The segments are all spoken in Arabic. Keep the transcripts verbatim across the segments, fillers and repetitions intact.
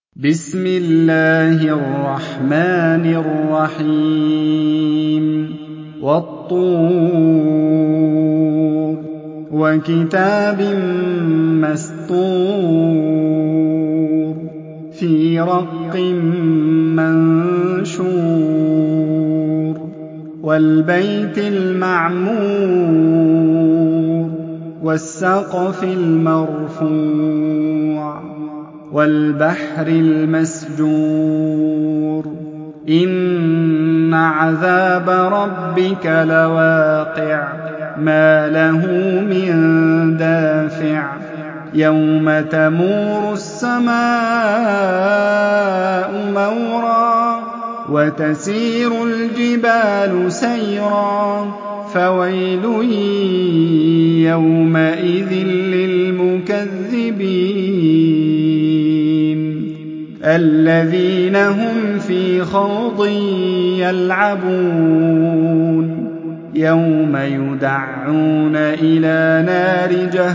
بسم الله الرحمن الرحيم والطور وكتاب مسطور في رق منشور والبيت المعمور والسقف المرفوع والبحر المسجور إن عذاب ربك لواقع ما له من دافع يوم تمور السماء مورا وتسير الجبال سيرا فويل يومئذ للمكذبين الذين هم في خوض يلعبون يوم يدعون إلى نار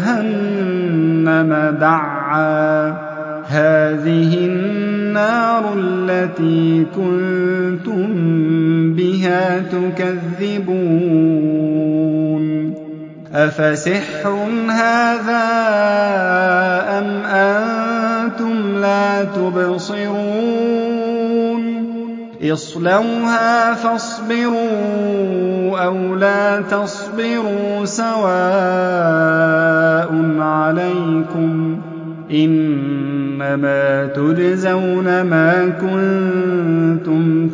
جهنم دعا هذه النار التي كنتم بها تكذبون أفسحر هذا أم أنتم لا تبصرون اصلوها فاصبروا أو لا تصبروا سواء عليكم إنما تجزون ما كنتم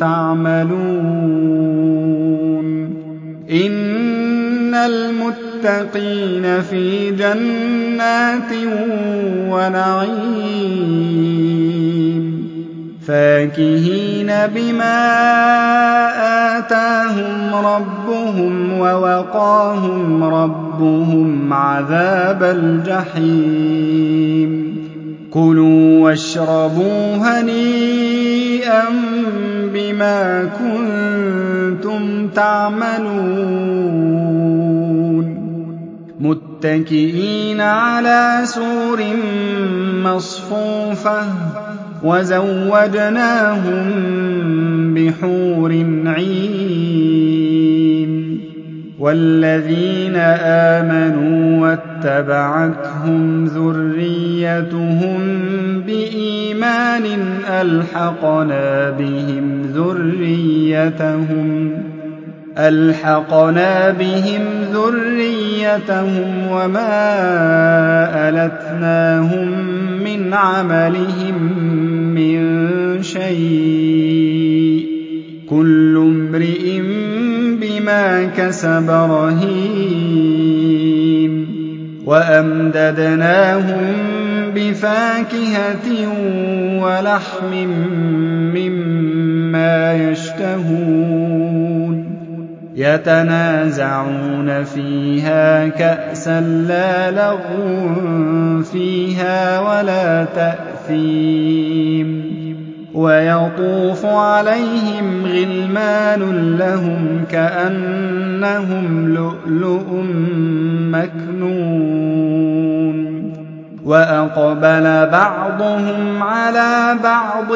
تعملون إن المتقين في جنات ونعيم فاكهين بما آتاهم ربهم ووقاهم ربهم عذاب الجحيم كلوا واشربوا هنيئا بما كنتم تعملون متكئين على سور مصفوفة وزوجناهم بحور عين والذين آمنوا واتبعتهم ذريتهم بإيمان ألحقنا بهم ذريتهم ألحقنا بهم ذريتهم وما ألتناهم من عملهم من شيء كل امرئ بما كسب رهين وأمددناهم بفاكهة ولحم مما يشتهون يتنازعون فيها كأسا لا لغو فيها ولا تأثيم ويطوف عليهم غلمان لهم كأنهم لؤلؤ مكنون وأقبل بعضهم على بعض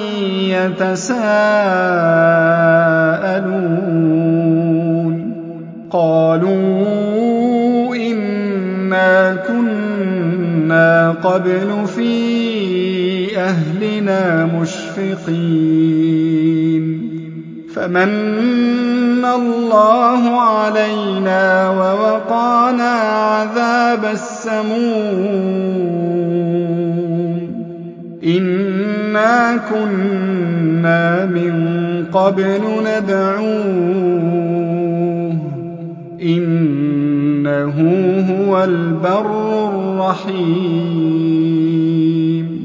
يتساءلون قالوا إنا كنا قبل في أهلنا مشفقين فمن الله علينا ووقانا عذاب السموم إنا كنا من قبل ندعوه إنه هو البر الرحيم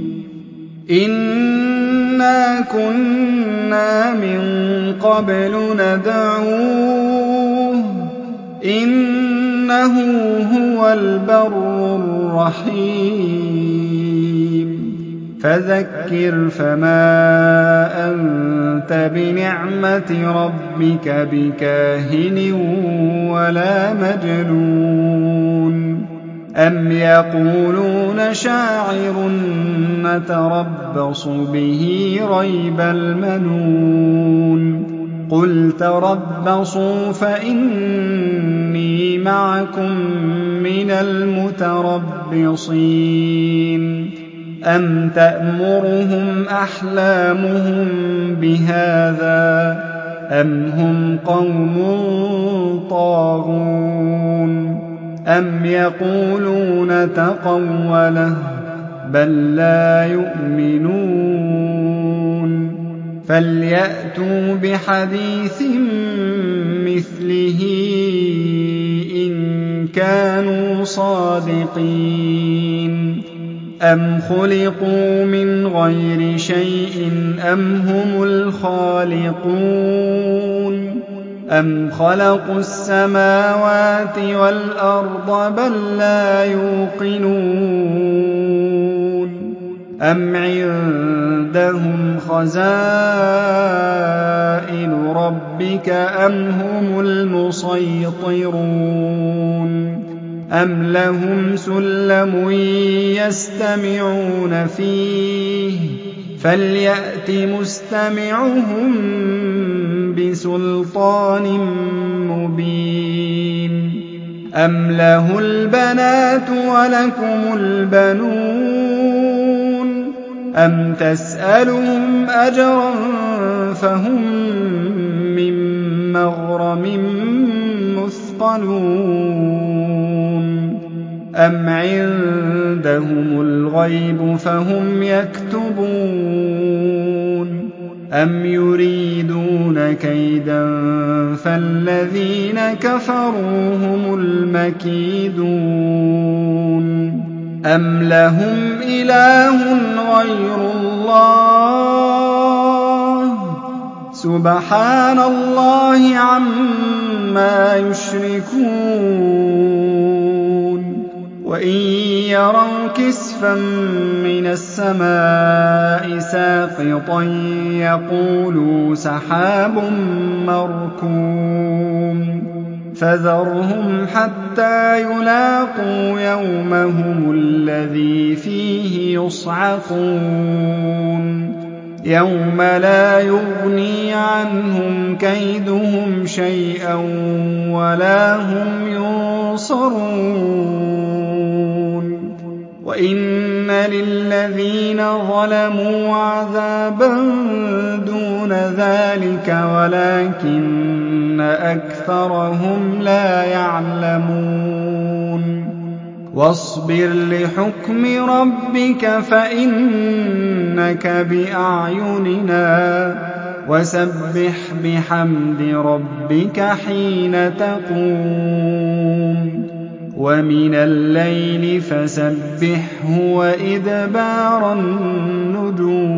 إنا كنا من قبل ندعوه إنه هو البر الرحيم فذكر فما أنت بنعمة ربك بكاهن ولا مجنون أَمْ يَقُولُونَ شَاعِرٌ نَّتَرَبَّصُ بِهِ رَيْبَ الْمَنُونِ قُلْ تَرَبَّصُوا فَإِنِّي مَعَكُم مِّنَ الْمُتَرَبِّصِينَ أَمْ تَأْمُرُهُمْ أَحْلَامُهُم بِهَٰذَا أَمْ هُمْ قَوْمٌ طَاغُونَ أَمْ يَقُولُونَ تَقَوَّلَهُ بَل لَّا يُؤْمِنُونَ فَلْيَأْتُوا بِحَدِيثٍ مِّثْلِهِ إِن كَانُوا صَادِقِينَ أَمْ خُلِقُوا مِنْ غَيْرِ شَيْءٍ أَمْ هُمُ الْخَالِقُونَ أَمْ خَلَقُوا السَّمَاوَاتِ وَالْأَرْضَ بَل لَّا يُوقِنُونَ أَمْ عِندَهُمْ خَزَائِنُ رَبِّكَ أَمْ هُمُ الْمُصَيْطِرُونَ أَمْ لَهُمْ سُلَّمٌ يَسْتَمِعُونَ فِيهِ فَلْيَأْتِ مُسْتَمِعُهُم بِسُلْطَانٍ مُّبِينٍ أَمْ لَهُ الْبَنَاتُ وَلَكُمُ الْبَنُونَ أَمْ تَسْأَلُهُمْ أَجْرًا فَهُم مِّن مَّغْرَمٍ مُّثْقَلُونَ أَمْ عِندَهُمُ الْغَيْبُ فَهُمْ يَكْتُبُونَ أَمْ يُرِيدُونَ كَيْدًا فَالَّذِينَ كَفَرُوا هُمُ الْمَكِيدُونَ أَمْ لَهُمْ إِلَٰهٌ غَيْرُ اللَّهِ سُبْحَانَ اللَّهِ عَمَّا يُشْرِكُونَ وَإِن يَرَوْا كِسْفًا مِّنَ السَّمَاءِ سَاقِطًا يَقُولُوا سَحَابٌ مَّرْكُومٌ فَذَرْهُمْ حَتَّىٰ يُلَاقُوا يَوْمَهُمُ الَّذِي فِيهِ يُصْعَقُونَ يَوْمَ لَا يُغْنِي عَنْهُمْ كَيْدُهُمْ شَيْئًا وَلَا هُمْ يُنصَرُونَ وَإِنَّ لِلَّذِينَ ظَلَمُوا عَذَابًا دُونَ ذَٰلِكَ وَلَٰكِنَّ أَكْثَرَهُمْ لَا يَعْلَمُونَ وَاصْبِرْ لِحُكْمِ رَبِّكَ فَإِنَّكَ بِأَعْيُنِنَا وَسَبِّحْ بِحَمْدِ رَبِّكَ حِينَ تَقُومُ وَمِنَ اللَّيْلِ فَسَبِّحْهُ وَإِدْبَارَ النُّجُومِ